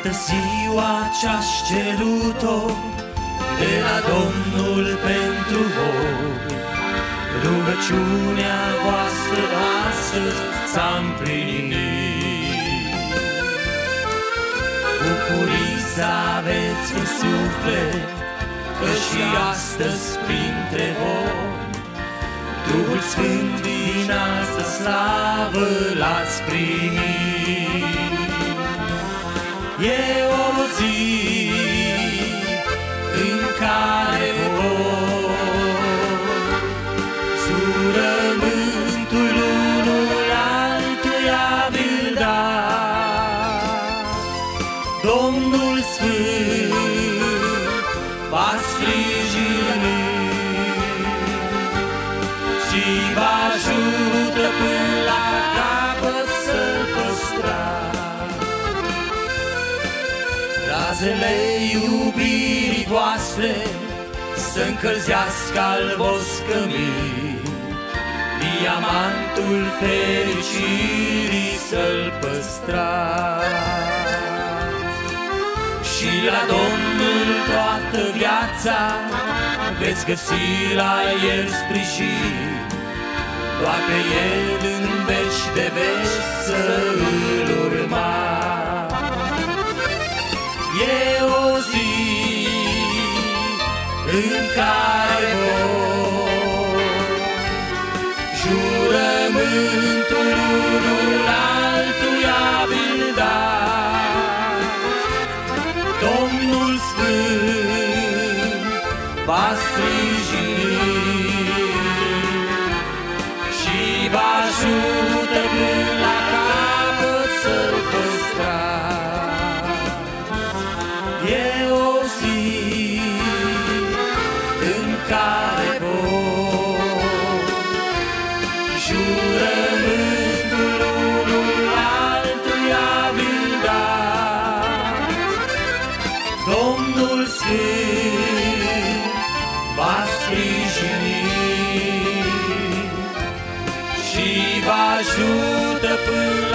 Iată ziua ce-aș cerut-o de la Domnul pentru voi. Rugăciunea voastră astăzi s-a împlinit. Bucurii să aveți în suflet, că și astăzi printre voi Duhul Sfânt din altă slavă l-ați primit. E o zi în care voi jurământul unul altuia vi-l dați. Domnul Sfânt va sprijini și vă ajută până la capăt să-l păstrați. Razele iubirii voastre să încălzească al vostru cămin, diamantul fericirii să-l păstrați. Și la Domnul toată viața veți găsi la El sprijin, doar pe El în veci de veci să-L urmați. E o zi în care voi jurământul unul altuia vi-l dați. Domnul Sfânt va sprijini și vă ajută până la capăt să-l păstrați. E o zi în care voi jurământul unul altuia vi-l dați. Domnul Sfânt va sprijini și vă ajută până